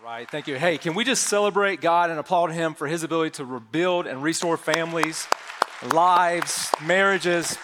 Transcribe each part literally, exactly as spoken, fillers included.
Right, thank you. Hey, can we just celebrate God and applaud him for his ability to rebuild and restore families, lives, marriages?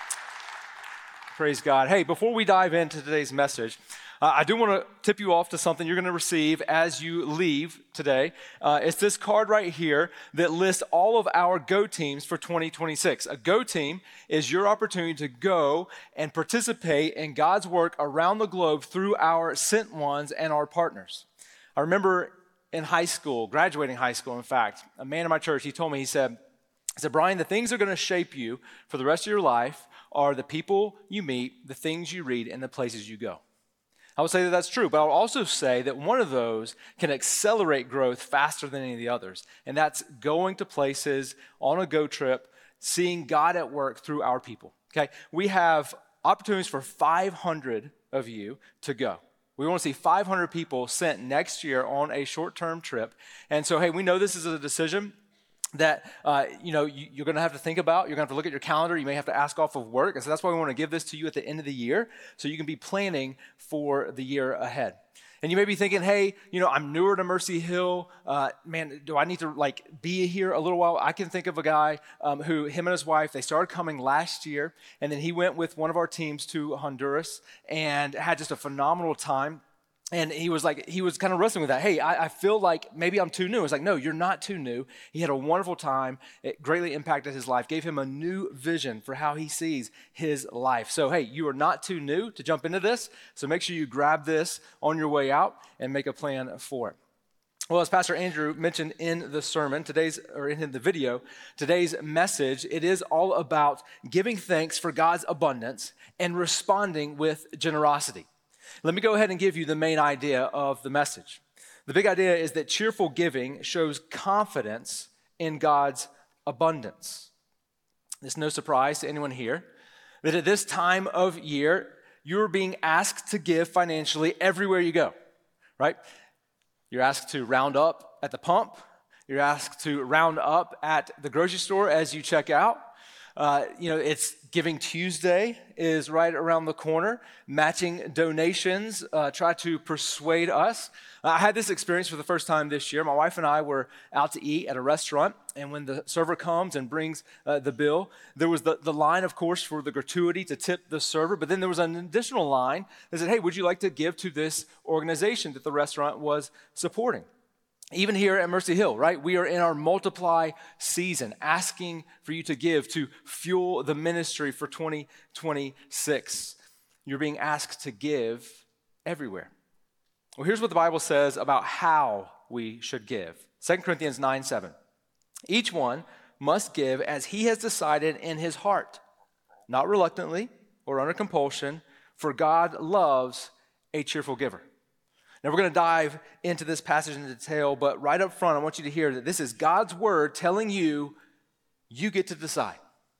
Praise God. Hey, before we dive into today's message, uh, I do want to tip you off to something you're going to receive as you leave today. Uh, it's this card right here that lists all of our Go teams for twenty twenty-six. A Go team is your opportunity to go and participate in God's work around the globe through our sent ones and our partners. I remember in high school, graduating high school, in fact, a man in my church, he told me, he said, he said, Brian, the things that are going to shape you for the rest of your life are the people you meet, the things you read, and the places you go. I would say that that's true, but I'll also say that one of those can accelerate growth faster than any of the others, and that's going to places on a Go trip, seeing God at work through our people, okay? We have opportunities for five hundred of you to go. We want to see five hundred people sent next year on a short-term trip. And so, hey, we know this is a decision that, uh, you know, you, you're going to have to think about. You're going to have to look at your calendar. You may have to ask off of work. And so that's why we want to give this to you at the end of the year so you can be planning for the year ahead. And you may be thinking, hey, you know, I'm newer to Mercy Hill. Uh, man, do I need to, like, be here a little while? I can think of a guy um, who, him and his wife, they started coming last year, and then he went with one of our teams to Honduras and had just a phenomenal time. And he was like, he was kind of wrestling with that. Hey, I, I feel like maybe I'm too new. It's like, no, you're not too new. He had a wonderful time. It greatly impacted his life, gave him a new vision for how he sees his life. So, hey, you are not too new to jump into this. So make sure you grab this on your way out and make a plan for it. Well, as Pastor Andrew mentioned in the sermon, today's, or in the video, today's message, it is all about giving thanks for God's abundance and responding with generosity. Let me go ahead and give you the main idea of the message. The big idea is that cheerful giving shows confidence in God's abundance. It's no surprise to anyone here that at this time of year, you're being asked to give financially everywhere you go, right? You're asked to round up at the pump. You're asked to round up at the grocery store as you check out. Uh, you know, it's Giving Tuesday is right around the corner. Matching donations uh, try to persuade us. Uh, I had this experience for the first time this year. My wife and I were out to eat at a restaurant, and when the server comes and brings uh, the bill, there was the, the line, of course, for the gratuity to tip the server, but then there was an additional line that said, hey, would you like to give to this organization that the restaurant was supporting? Even here at Mercy Hill, right? We are in our multiply season, asking for you to give to fuel the ministry for twenty twenty-six. You're being asked to give everywhere. Well, here's what the Bible says about how we should give. Second Corinthians nine seven. Each one must give as he has decided in his heart, not reluctantly or under compulsion, for God loves a cheerful giver. Now, we're going to dive into this passage in detail, but right up front, I want you to hear that this is God's word telling you, you get to decide.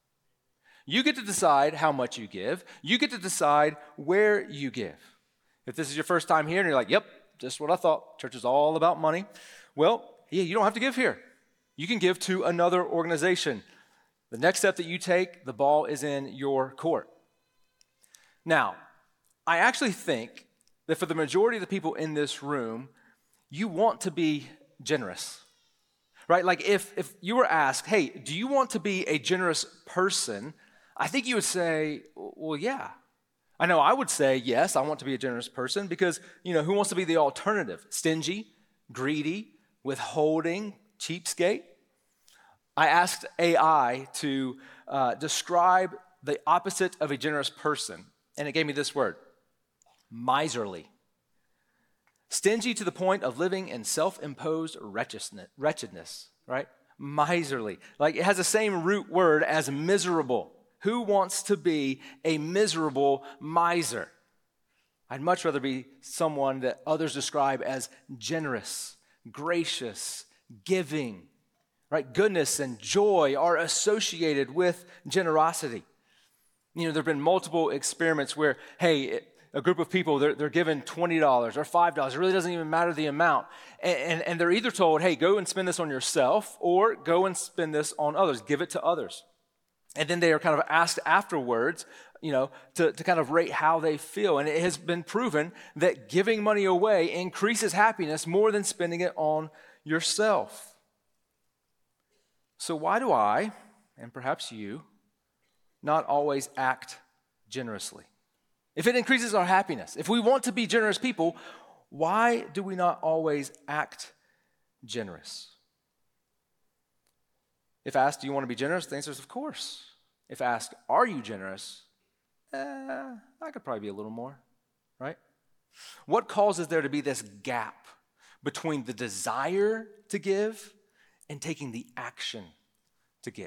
You get to decide how much you give. You get to decide where you give. If this is your first time here and you're like, yep, just what I thought, church is all about money. Well, yeah, you don't have to give here. You can give to another organization. The next step that you take, the ball is in your court. Now, I actually think that for the majority of the people in this room, you want to be generous, right? Like if, if you were asked, hey, do you want to be a generous person? I think you would say, well, yeah. I know I would say, yes, I want to be a generous person because, you know, who wants to be the alternative? Stingy, greedy, withholding, cheapskate? I asked A I to uh, describe the opposite of a generous person, and it gave me this word. Miserly. Stingy to the point of living in self-imposed wretchedness, right? Miserly. Like it has the same root word as miserable. Who wants to be a miserable miser? I'd much rather be someone that others describe as generous, gracious, giving, right? Goodness and joy are associated with generosity. You know, there have been multiple experiments where, hey, it, a group of people, they're, they're given twenty dollars or five dollars. It really doesn't even matter the amount. And, and, and they're either told, hey, go and spend this on yourself or go and spend this on others. Give it to others. And then they are kind of asked afterwards, you know, to, to kind of rate how they feel. And it has been proven that giving money away increases happiness more than spending it on yourself. So why do I, and perhaps you, not always act generously? If it increases our happiness, if we want to be generous people, why do we not always act generous? If asked, do you want to be generous? The answer is, of course. If asked, are you generous? Eh, I could probably be a little more, right? What causes there to be this gap between the desire to give and taking the action to give?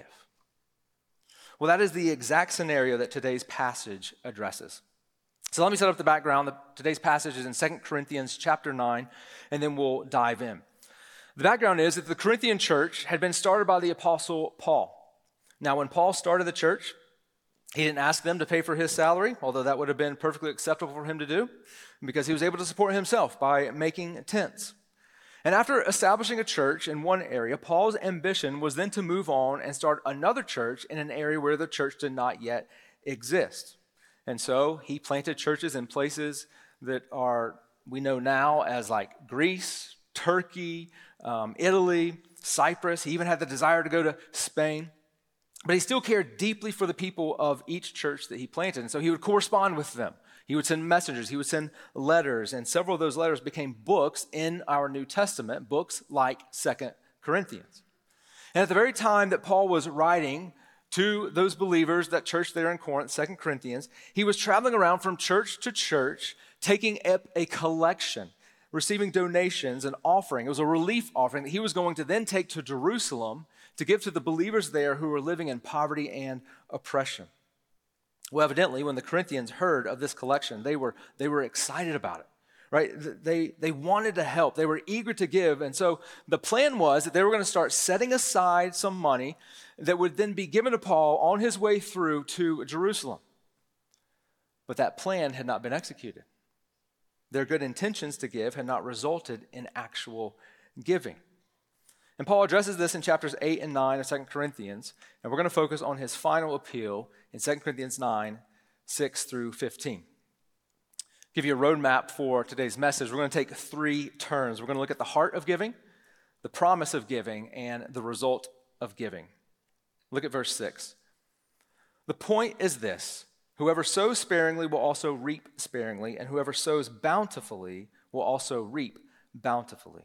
Well, that is the exact scenario that today's passage addresses. So let me set up the background. The, today's passage is in Second Corinthians chapter nine, and then we'll dive in. The background is that the Corinthian church had been started by the Apostle Paul. Now, when Paul started the church, he didn't ask them to pay for his salary, although that would have been perfectly acceptable for him to do, because he was able to support himself by making tents. And after establishing a church in one area, Paul's ambition was then to move on and start another church in an area where the church did not yet exist. And so he planted churches in places that are, we know now as like Greece, Turkey, um, Italy, Cyprus. He even had the desire to go to Spain. But he still cared deeply for the people of each church that he planted. And so he would correspond with them. He would send messengers. He would send letters. And several of those letters became books in our New Testament, books like Second Corinthians. And at the very time that Paul was writing to those believers, that church there in Corinth, Second Corinthians, he was traveling around from church to church, taking up a collection, receiving donations and offering. It was a relief offering that he was going to then take to Jerusalem to give to the believers there who were living in poverty and oppression. Well, evidently, when the Corinthians heard of this collection, they were, they were excited about it, right? They, they wanted to help. They were eager to give. And so the plan was that they were going to start setting aside some money that would then be given to Paul on his way through to Jerusalem. But that plan had not been executed. Their good intentions to give had not resulted in actual giving. And Paul addresses this in chapters eight and nine of Second Corinthians, and we're going to focus on his final appeal in Second Corinthians nine, six through fifteen. Give you a roadmap for today's message. We're going to take three turns. We're going to look at the heart of giving, the promise of giving, and the result of giving. Look at verse six. The point is this: whoever sows sparingly will also reap sparingly, and whoever sows bountifully will also reap bountifully.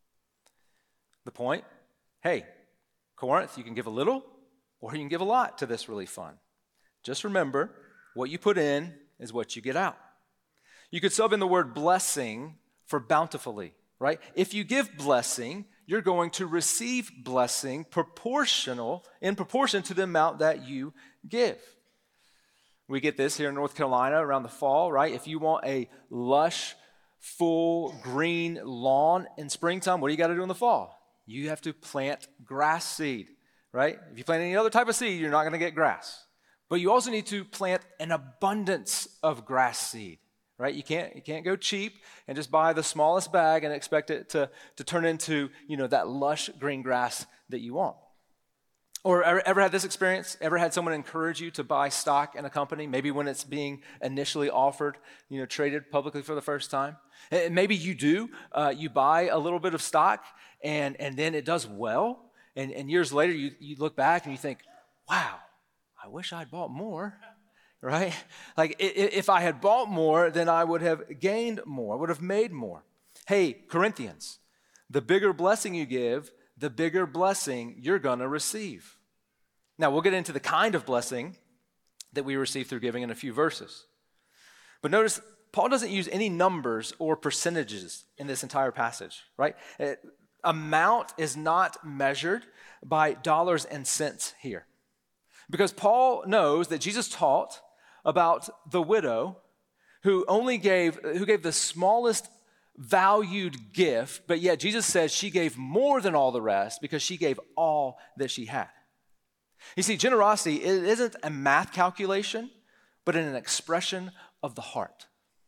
The point, hey, Corinth, you can give a little or you can give a lot to this relief fund. Just remember, what you put in is what you get out. You could sub in the word blessing for bountifully, right? If you give blessing, you're going to receive blessing proportional, in proportion to the amount that you give. We get this here in North Carolina around the fall, right? If you want a lush, full, green lawn in springtime, what do you got to do in the fall? You have to plant grass seed, right? If you plant any other type of seed, you're not going to get grass. But you also need to plant an abundance of grass seed, right? You can't you can't go cheap and just buy the smallest bag and expect it to, to turn into, you know, that lush green grass that you want. Or ever, ever had this experience? Ever had someone encourage you to buy stock in a company, maybe when it's being initially offered, you know, traded publicly for the first time? And maybe you do. Uh, you buy a little bit of stock, and, and then it does well. And, and years later, you, you look back and you think, wow, I wish I'd bought more, right? Like if I had bought more, then I would have gained more. I would have made more. Hey, Corinthians, the bigger blessing you give, the bigger blessing you're going to receive. Now, we'll get into the kind of blessing that we receive through giving in a few verses. But notice, Paul doesn't use any numbers or percentages in this entire passage, right? It, amount is not measured by dollars and cents here. Because Paul knows that Jesus taught about the widow who only gave, who gave the smallest valued gift, but yet Jesus says she gave more than all the rest because she gave all that she had. You see, generosity it isn't a math calculation, but an expression of the heart.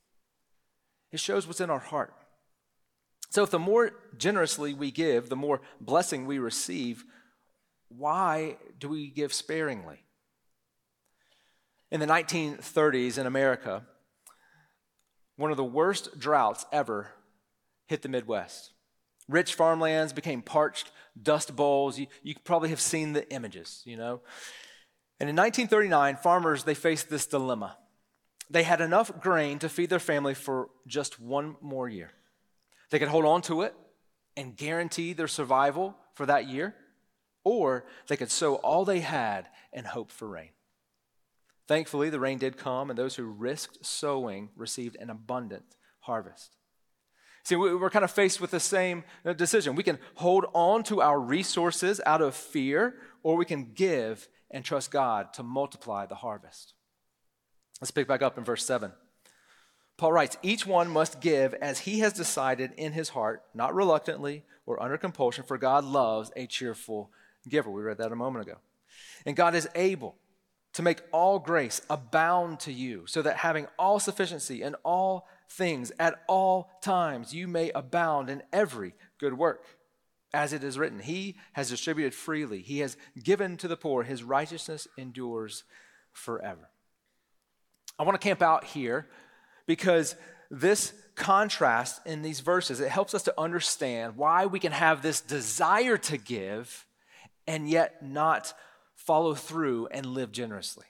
It shows what's in our heart. So if the more generously we give, the more blessing we receive, why do we give sparingly? In the nineteen thirties in America, one of the worst droughts ever hit the Midwest. Rich farmlands became parched dust bowls. You, you probably have seen the images, you know. And in nineteen thirty-nine, farmers, they faced this dilemma. They had enough grain to feed their family for just one more year. They could hold on to it and guarantee their survival for that year, or they could sow all they had and hope for rain. Thankfully, the rain did come, and those who risked sowing received an abundant harvest. See, we're kind of faced with the same decision. We can hold on to our resources out of fear, or we can give and trust God to multiply the harvest. Let's pick back up in verse seven. Paul writes, each one must give as he has decided in his heart, not reluctantly or under compulsion, for God loves a cheerful giver. We read that a moment ago. And God is able to make all grace abound to you, so that having all sufficiency in all things at all times, you may abound in every good work. As it is written, he has distributed freely. He has given to the poor. His righteousness endures forever. I want to camp out here because this contrast in these verses, it helps us to understand why we can have this desire to give and yet not follow through and live generously.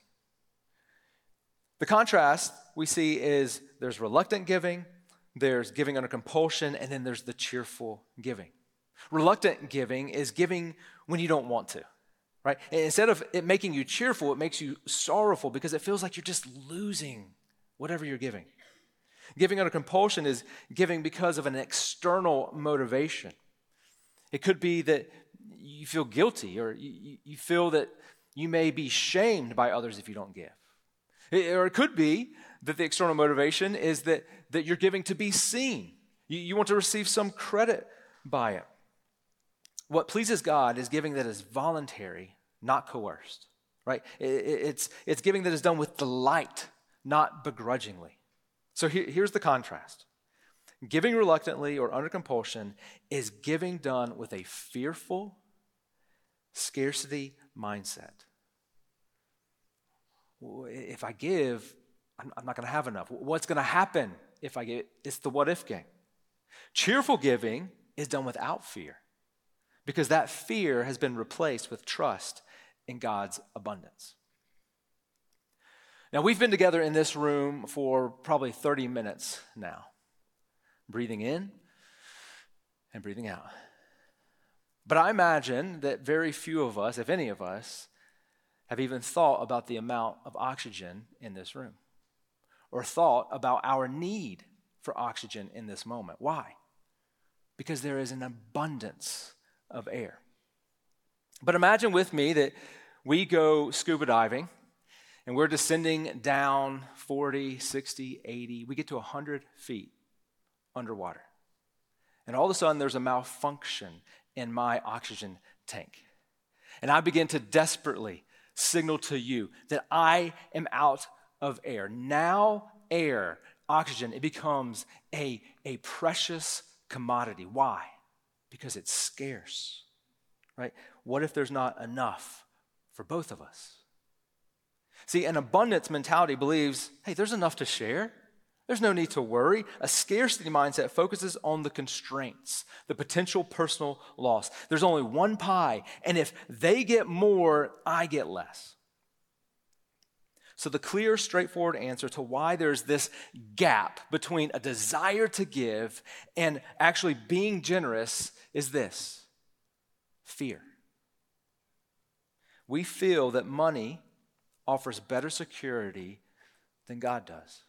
The contrast we see is there's reluctant giving, there's giving under compulsion, and then there's the cheerful giving. Reluctant giving is giving when you don't want to, right? And instead of it making you cheerful, it makes you sorrowful because it feels like you're just losing whatever you're giving. Giving under compulsion is giving because of an external motivation. It could be that you feel guilty, or you, you feel that you may be shamed by others if you don't give. It, or it could be that the external motivation is that, that you're giving to be seen. You, you want to receive some credit by it. What pleases God is giving that is voluntary, not coerced, right? It, it, it's, it's giving that is done with delight, not begrudgingly. So here, here's the contrast. Giving reluctantly or under compulsion is giving done with a fearful, scarcity mindset. If I give, I'm, I'm not going to have enough. What's going to happen if I give? It's the what if game. Cheerful giving is done without fear, because that fear has been replaced with trust in God's abundance. Now, we've been together in this room for probably thirty minutes now, breathing in and breathing out. But I imagine that very few of us, if any of us, have even thought about the amount of oxygen in this room, or thought about our need for oxygen in this moment. Why? Because there is an abundance of air. But imagine with me that we go scuba diving, and we're descending down forty, sixty, eighty. We get to one hundred feet underwater. And all of a sudden, there's a malfunction in my oxygen tank. And I begin to desperately signal to you that I am out of air. Now, air, oxygen, it becomes a, a precious commodity. Why? Because it's scarce, right? What if there's not enough for both of us? See, an abundance mentality believes, hey, there's enough to share. There's no need to worry. A scarcity mindset focuses on the constraints, the potential personal loss. There's only one pie, and if they get more, I get less. So the clear, straightforward answer to why there's this gap between a desire to give and actually being generous is this: fear. We feel that money offers better security than God does.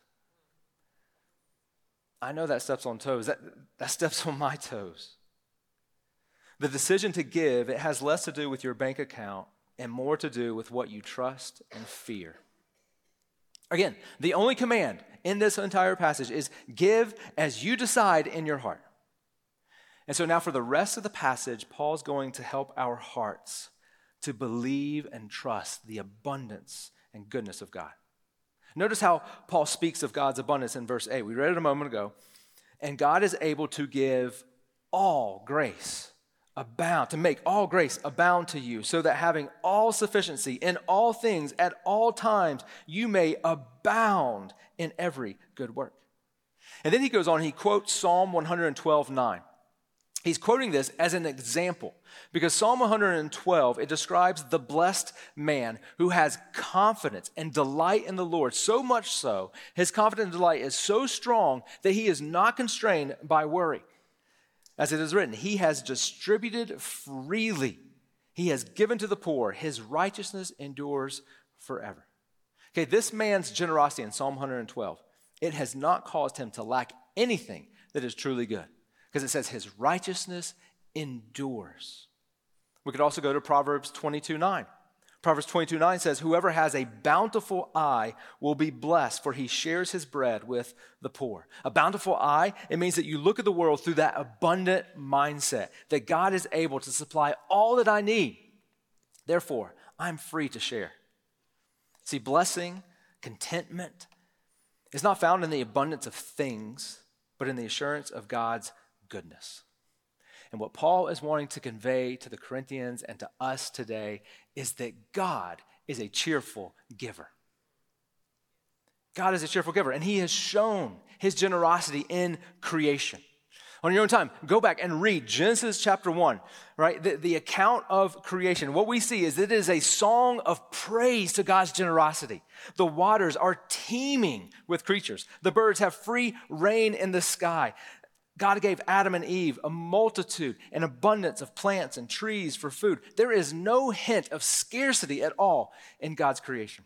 I know that steps on toes. That, that steps on my toes. The decision to give, it has less to do with your bank account and more to do with what you trust and fear. Again, the only command in this entire passage is give as you decide in your heart. And so now for the rest of the passage, Paul's going to help our hearts to believe and trust the abundance and goodness of God. Notice how Paul speaks of God's abundance in verse eight. We read it a moment ago. And God is able to give all grace abound, to make all grace abound to you, so that having all sufficiency in all things at all times, you may abound in every good work. And then he goes on, he quotes Psalm one twelve, nine. He's quoting this as an example because Psalm one twelve, it describes the blessed man who has confidence and delight in the Lord, so much so, his confidence and delight is so strong that he is not constrained by worry. As it is written, he has distributed freely. He has given to the poor. His righteousness endures forever. Okay, this man's generosity in Psalm one twelve, it has not caused him to lack anything that is truly good. Because it says his righteousness endures. We could also go to Proverbs twenty-two nine. Proverbs twenty-two nine says, whoever has a bountiful eye will be blessed, for he shares his bread with the poor. A bountiful eye, it means that you look at the world through that abundant mindset, that God is able to supply all that I need. Therefore, I'm free to share. See, blessing, contentment is not found in the abundance of things, but in the assurance of God's goodness. And what Paul is wanting to convey to the Corinthians and to us today is that God is a cheerful giver. God is a cheerful giver, and he has shown his generosity in creation. On your own time, go back and read Genesis chapter one, right? The, the account of creation. What we see is that it is a song of praise to God's generosity. The waters are teeming with creatures. The birds have free reign in the sky. God gave Adam and Eve a multitude and abundance of plants and trees for food. There is no hint of scarcity at all in God's creation.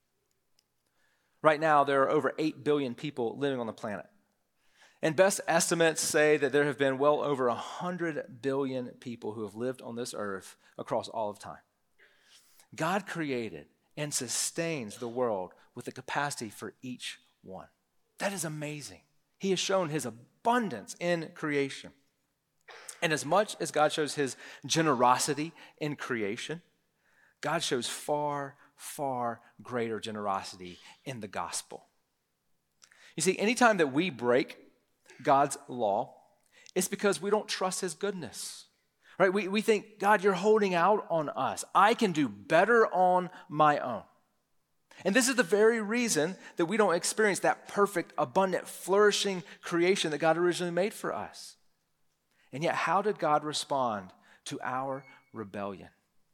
Right now, there are over eight billion people living on the planet. And best estimates say that there have been well over one hundred billion people who have lived on this earth across all of time. God created and sustains the world with the capacity for each one. That is amazing. He has shown his abundance in creation. And as much as God shows his generosity in creation, God shows far, far greater generosity in the gospel. You see, anytime that we break God's law, it's because we don't trust his goodness. Right? We, we think, God, you're holding out on us. I can do better on my own. And this is the very reason that we don't experience that perfect, abundant, flourishing creation that God originally made for us. And yet, how did God respond to our rebellion?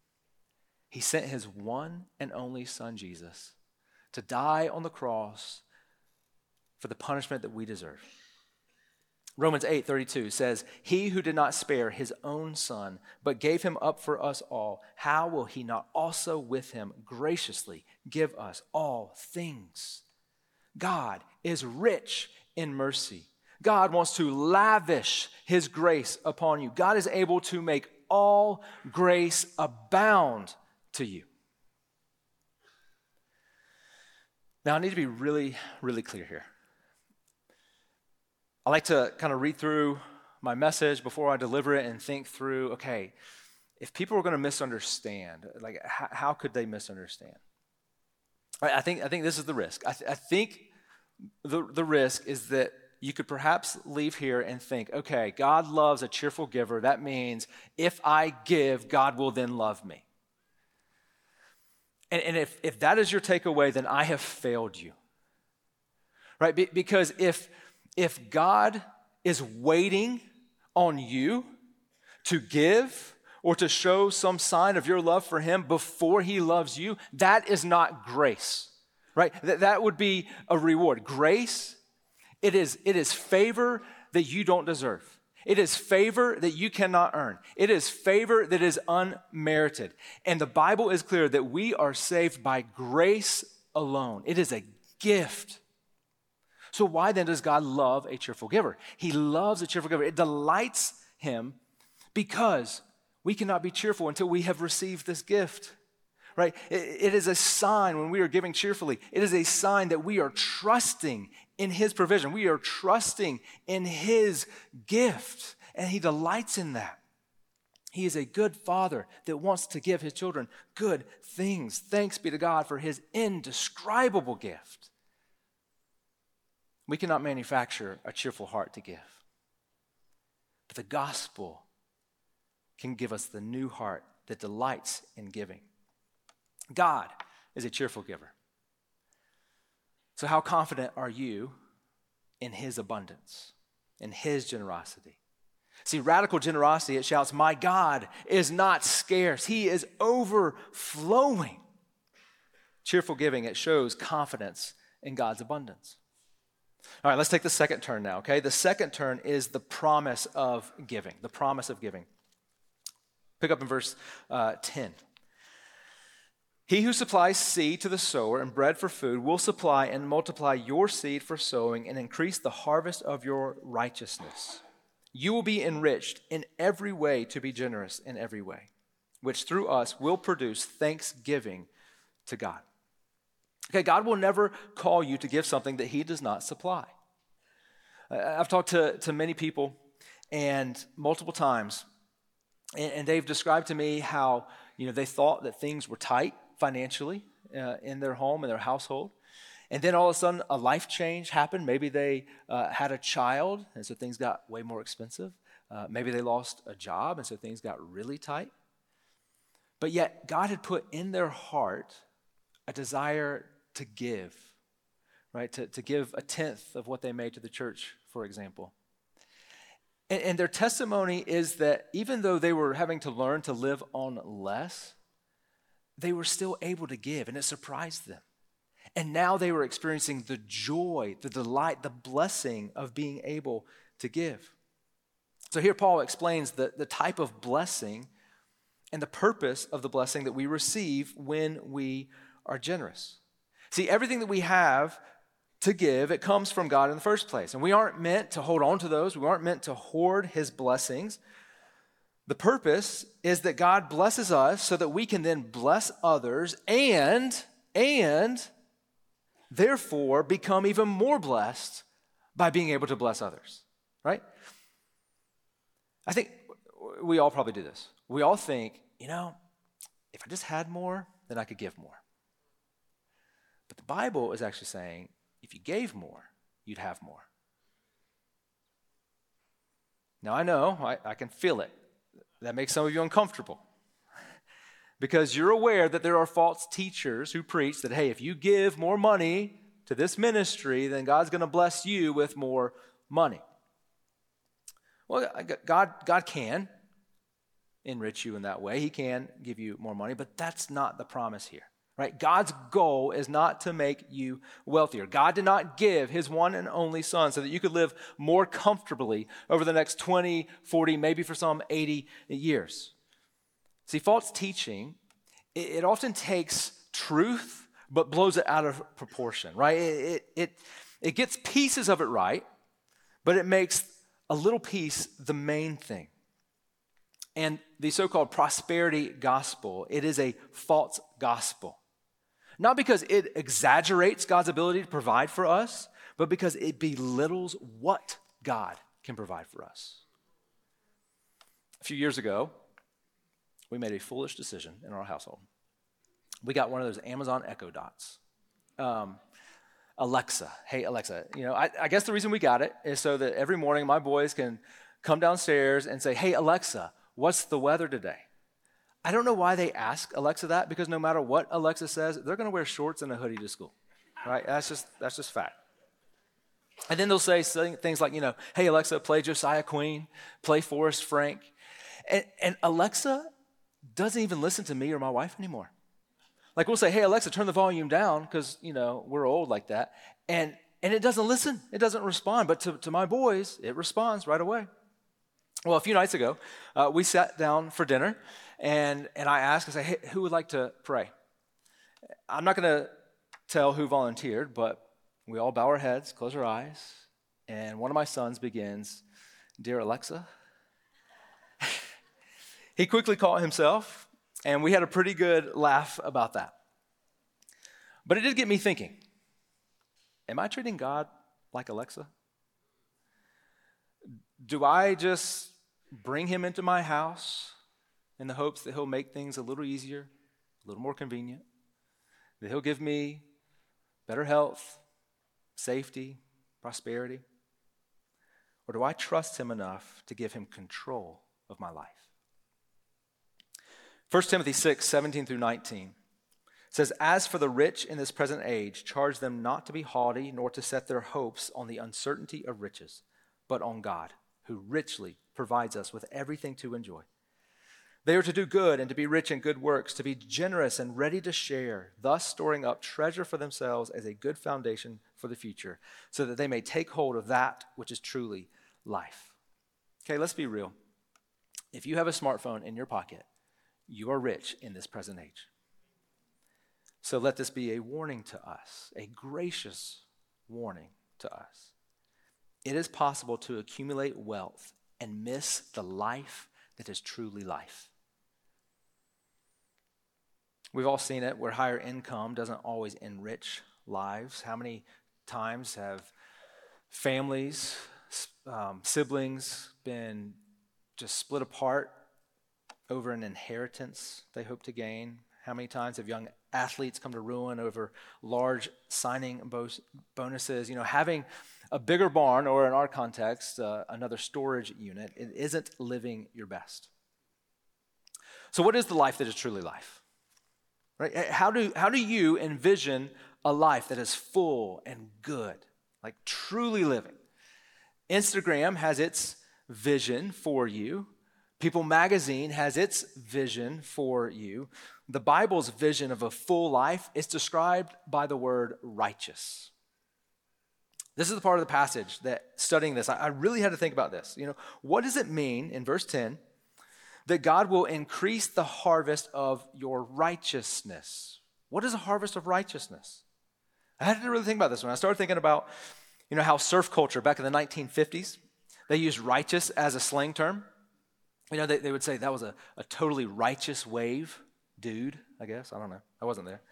He sent his one and only son, Jesus, to die on the cross for the punishment that we deserve. Romans eight thirty-two says, he who did not spare his own son, but gave him up for us all, how will he not also with him graciously give us all things? God is rich in mercy. God wants to lavish his grace upon you. God is able to make all grace abound to you. Now, I need to be really, really clear here. I like to kind of read through my message before I deliver it and think through, okay, if people are going to misunderstand, like how, how could they misunderstand? I, I think I think this is the risk. I, th- I think the, the risk is that you could perhaps leave here and think, okay, God loves a cheerful giver. That means if I give, God will then love me. And, and if, if that is your takeaway, then I have failed you. Right? Be, because if If God is waiting on you to give or to show some sign of your love for him before he loves you, that is not grace, right? That, that would be a reward. Grace, it is, it is favor that you don't deserve. It is favor that you cannot earn. It is favor that is unmerited. And the Bible is clear that we are saved by grace alone. It is a gift. So why then does God love a cheerful giver? He loves a cheerful giver. It delights him because we cannot be cheerful until we have received this gift, right? It, it is a sign when we are giving cheerfully. It is a sign that we are trusting in his provision. We are trusting in his gift, and he delights in that. He is a good father that wants to give his children good things. Thanks be to God for his indescribable gift. We cannot manufacture a cheerful heart to give. But the gospel can give us the new heart that delights in giving. God is a cheerful giver. So how confident are you in his abundance, in his generosity? See, radical generosity, it shouts, my God is not scarce. He is overflowing. Cheerful giving, it shows confidence in God's abundance. All right, let's take the second turn now, okay? The second turn is the promise of giving, the promise of giving. Pick up in verse uh, ten. He who supplies seed to the sower and bread for food will supply and multiply your seed for sowing and increase the harvest of your righteousness. You will be enriched in every way to be generous in every way, which through us will produce thanksgiving to God. Okay, God will never call you to give something that he does not supply. I've talked to, to many people and multiple times, and, and they've described to me how, you know, they thought that things were tight financially uh, in their home, in their household. And then all of a sudden a life change happened. Maybe they uh, had a child, and so things got way more expensive. Uh, maybe they lost a job, and so things got really tight. But yet God had put in their heart a desire to give, right? To, to give a tenth of what they made to the church, for example. And, and their testimony is that even though they were having to learn to live on less, they were still able to give, and it surprised them. And now they were experiencing the joy, the delight, the blessing of being able to give. So here Paul explains the, the type of blessing and the purpose of the blessing that we receive when we are generous. See, everything that we have to give, it comes from God in the first place. And we aren't meant to hold on to those. We aren't meant to hoard his blessings. The purpose is that God blesses us so that we can then bless others and, and therefore become even more blessed by being able to bless others, right? I think we all probably do this. We all think, you know, if I just had more, then I could give more. But the Bible is actually saying, if you gave more, you'd have more. Now, I know, I, I can feel it. That makes some of you uncomfortable. Because you're aware that there are false teachers who preach that, hey, if you give more money to this ministry, then God's going to bless you with more money. Well, God, God can enrich you in that way. He can give you more money, but that's not the promise here. Right? God's goal is not to make you wealthier. God did not give his one and only son so that you could live more comfortably over the next twenty, forty, maybe for some eighty years. See, false teaching, it, it often takes truth but blows it out of proportion, right? It, it, it, it gets pieces of it right, but it makes a little piece the main thing. And the so-called prosperity gospel, it is a false gospel. Not because it exaggerates God's ability to provide for us, but because it belittles what God can provide for us. A few years ago, we made a foolish decision in our household. We got one of those Amazon Echo Dots. Um, Alexa, hey Alexa, you know, I, I guess the reason we got it is so that every morning my boys can come downstairs and say, hey Alexa, what's the weather today? I don't know why they ask Alexa that, because no matter what Alexa says, they're going to wear shorts and a hoodie to school, right? That's just that's just fact. And then they'll say things like, you know, hey, Alexa, play Josiah Queen, play Forrest Frank. And, and Alexa doesn't even listen to me or my wife anymore. Like we'll say, hey, Alexa, turn the volume down because, you know, we're old like that. And and it doesn't listen. It doesn't respond. But to, to my boys, it responds right away. Well, a few nights ago, uh, we sat down for dinner, and, and I asked, I said, hey, who would like to pray? I'm not going to tell who volunteered, but we all bow our heads, close our eyes, and one of my sons begins, dear Alexa. He quickly caught himself, and we had a pretty good laugh about that. But it did get me thinking, am I treating God like Alexa? Do I just bring him into my house in the hopes that he'll make things a little easier, a little more convenient, that he'll give me better health, safety, prosperity? Or do I trust him enough to give him control of my life? First Timothy six, seventeen through nineteen says, "As for the rich in this present age, charge them not to be haughty, nor to set their hopes on the uncertainty of riches, but on God, who richly provides us with everything to enjoy. They are to do good and to be rich in good works, to be generous and ready to share, thus storing up treasure for themselves as a good foundation for the future, so that they may take hold of that which is truly life." Okay, let's be real. If you have a smartphone in your pocket, you are rich in this present age. So let this be a warning to us, a gracious warning to us. It is possible to accumulate wealth and miss the life that is truly life. We've all seen it where higher income doesn't always enrich lives. How many times have families, um, siblings been just split apart over an inheritance they hope to gain? How many times have young athletes come to ruin over large signing bo- bonuses? You know, having a bigger barn, or in our context, uh, another storage unit, it isn't living your best. So what is the life that is truly life? Right? How do, how do you envision a life that is full and good, like truly living? Instagram has its vision for you. People Magazine has its vision for you. The Bible's vision of a full life is described by the word righteous. This is the part of the passage that, studying this, I, I really had to think about this. You know, what does it mean in verse ten that God will increase the harvest of your righteousness? What is a harvest of righteousness? I had to really think about this when I started thinking about, you know, how surf culture back in the nineteen fifties, they used righteous as a slang term. You know, they, they would say that was a, a totally righteous wave, dude, I guess. I don't know. I wasn't there.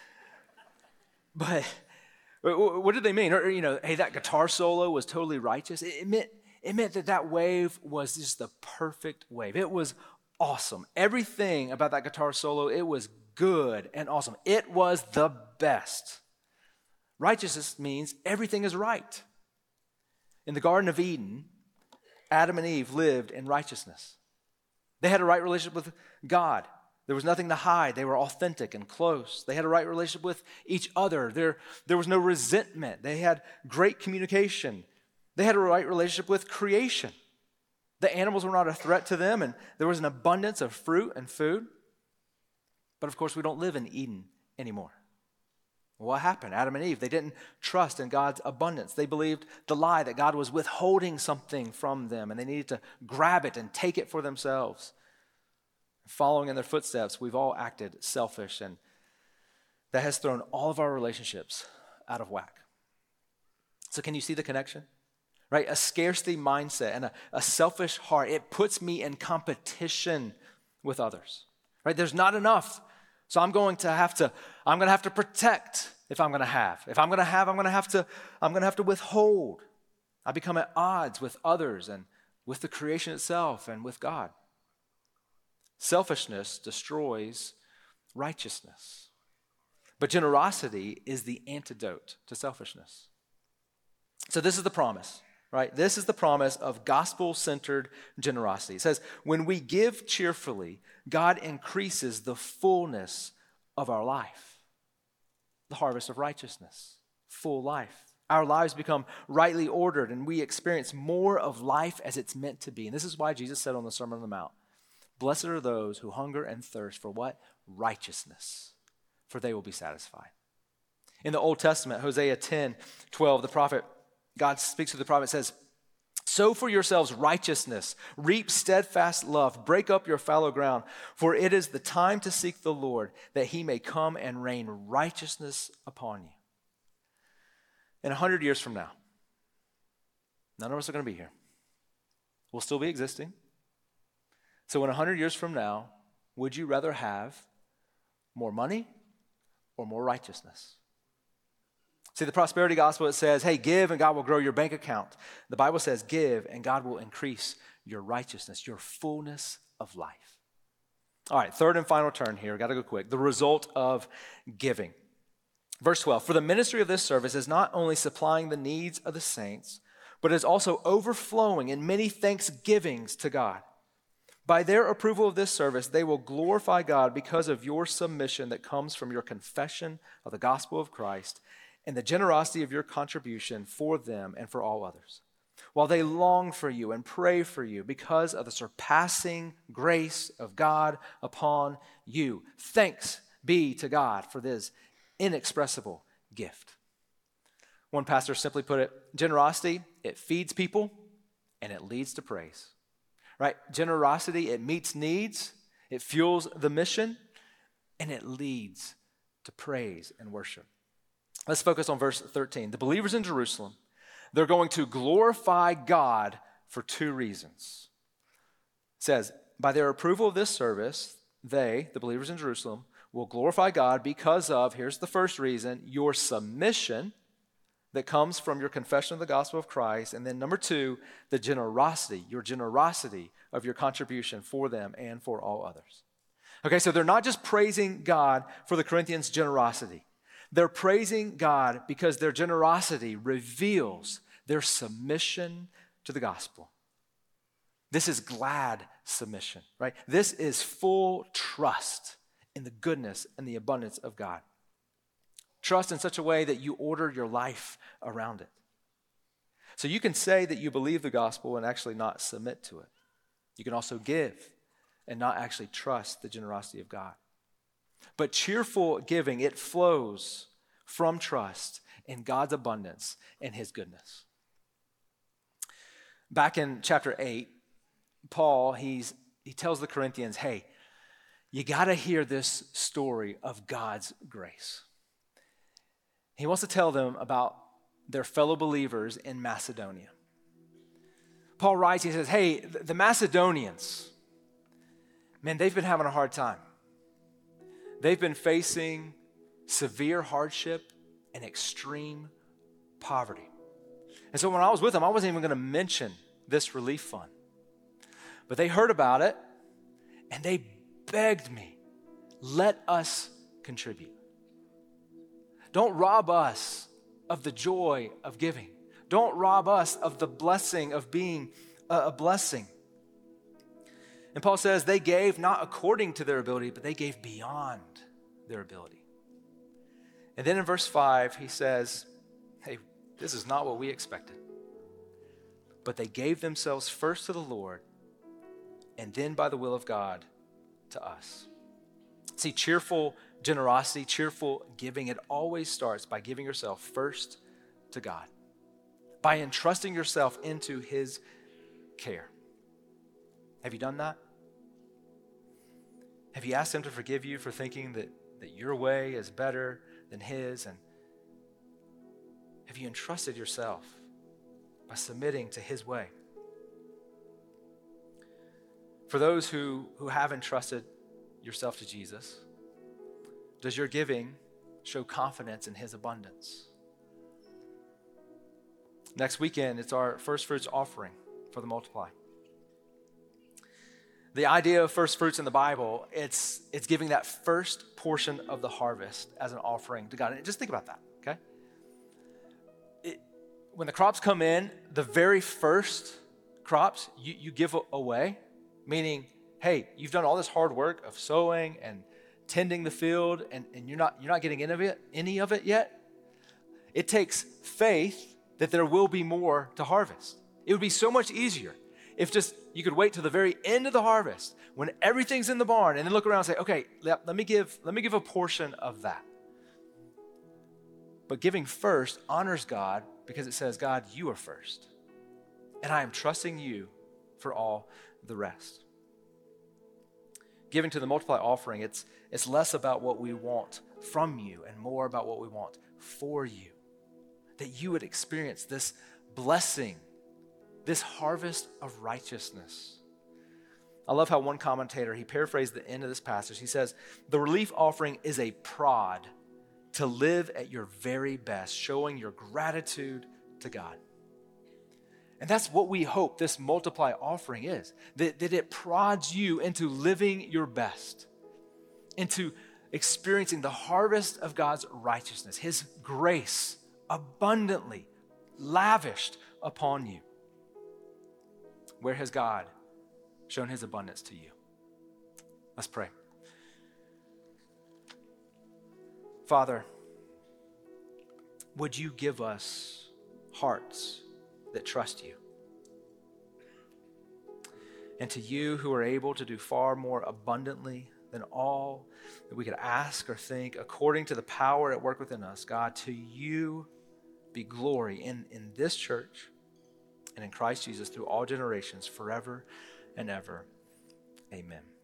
But what did they mean? Or, you know, hey, that guitar solo was totally righteous. It, it meant it meant that that wave was just the perfect wave. It was awesome. Everything about that guitar solo, it was good and awesome. It was the best. Righteousness means everything is right. In the Garden of Eden, Adam and Eve lived in righteousness. They had a right relationship with God. There was nothing to hide. They were authentic and close. They had a right relationship with each other. There, there was no resentment. They had great communication. They had a right relationship with creation. The animals were not a threat to them, and there was an abundance of fruit and food. But of course, we don't live in Eden anymore. What happened? Adam and Eve, they didn't trust in God's abundance. They believed the lie that God was withholding something from them, and they needed to grab it and take it for themselves. Following in their footsteps, we've all acted selfish, and that has thrown all of our relationships out of whack. So can you see the connection? Right? A scarcity mindset and a, a selfish heart, it puts me in competition with others. Right? There's not enough. So I'm going to have to, I'm going to have to protect if I'm going to have. If I'm going to have, I'm going to have to, I'm going to have to withhold. I become at odds with others and with the creation itself and with God. Selfishness destroys righteousness. But generosity is the antidote to selfishness. So this is the promise, right? This is the promise of gospel-centered generosity. It says, when we give cheerfully, God increases the fullness of our life. The harvest of righteousness, full life. Our lives become rightly ordered, and we experience more of life as it's meant to be. And this is why Jesus said on the Sermon on the Mount, blessed are those who hunger and thirst for what? Righteousness, for they will be satisfied. In the Old Testament, Hosea ten twelve, the prophet, God speaks to the prophet, says, sow for yourselves righteousness, reap steadfast love, break up your fallow ground, for it is the time to seek the Lord, that he may come and rain righteousness upon you. In a hundred years from now, none of us are going to be here. We'll still be existing. So in a hundred years from now, would you rather have more money or more righteousness? See, the prosperity gospel, it says, hey, give and God will grow your bank account. The Bible says, give and God will increase your righteousness, your fullness of life. All right, third and final turn here. Got to go quick. The result of giving. Verse twelve, for the ministry of this service is not only supplying the needs of the saints, but is also overflowing in many thanksgivings to God. By their approval of this service, they will glorify God because of your submission that comes from your confession of the gospel of Christ and the generosity of your contribution for them and for all others, while they long for you and pray for you because of the surpassing grace of God upon you. Thanks be to God for this inexpressible gift. One pastor simply put it, generosity, it feeds people and it leads to praise. Right? Generosity, it meets needs, it fuels the mission, and it leads to praise and worship. Let's focus on verse thirteen. The believers in Jerusalem, they're going to glorify God for two reasons. It says, by their approval of this service, they, the believers in Jerusalem, will glorify God because of, here's the first reason, your submission that comes from your confession of the gospel of Christ. And then number two, the generosity, your generosity of your contribution for them and for all others. Okay, so they're not just praising God for the Corinthians' generosity. They're praising God because their generosity reveals their submission to the gospel. This is glad submission, right? This is full trust in the goodness and the abundance of God. Trust in such a way that you order your life around it. So you can say that you believe the gospel and actually not submit to it. You can also give and not actually trust the generosity of God. But cheerful giving, it flows from trust in God's abundance and his goodness. Back in chapter eight, Paul, he's, he tells the Corinthians, hey, you got to hear this story of God's grace. He wants to tell them about their fellow believers in Macedonia. Paul writes, he says, hey, the Macedonians, man, they've been having a hard time. They've been facing severe hardship and extreme poverty. And so when I was with them, I wasn't even going to mention this relief fund. But they heard about it, and they begged me, let us contribute. Don't rob us of the joy of giving. Don't rob us of the blessing of being a blessing. And Paul says they gave not according to their ability, but they gave beyond their ability. And then in verse five, he says, hey, this is not what we expected. But they gave themselves first to the Lord, and then by the will of God to us. See, cheerful generosity, cheerful giving, it always starts by giving yourself first to God, by entrusting yourself into his care. Have you done that? Have you asked him to forgive you for thinking that, that your way is better than his? And have you entrusted yourself by submitting to his way? For those who, who have entrusted yourself to Jesus, does your giving show confidence in his abundance? Next weekend, it's our first fruits offering for the Multiply. The idea of first fruits in the Bible, it's, it's giving that first portion of the harvest as an offering to God. And just think about that, okay? It, when the crops come in, the very first crops you, you give away, meaning, hey, you've done all this hard work of sowing and tending the field, and, and you're not you're not getting any of it, any of it yet. It takes faith that there will be more to harvest. It would be so much easier if just you could wait till the very end of the harvest when everything's in the barn and then look around and say, okay, let, let me give let me give a portion of that. But giving first honors God because it says, God, you are first. And I am trusting you for all the rest. Giving to the Multiply offering, it's, it's less about what we want from you and more about what we want for you. That you would experience this blessing, this harvest of righteousness. I love how one commentator, he paraphrased the end of this passage. He says, the relief offering is a prod to live at your very best, showing your gratitude to God. And that's what we hope this Multiply offering is, that, that it prods you into living your best, into experiencing the harvest of God's righteousness, his grace abundantly lavished upon you. Where has God shown his abundance to you. Let's pray. Father, would you give us hearts that trust you? And to you who are able to do far more abundantly than all that we could ask or think, according to the power at work within us, God, to you be glory in, in this church and in Christ Jesus through all generations, forever and ever. Amen.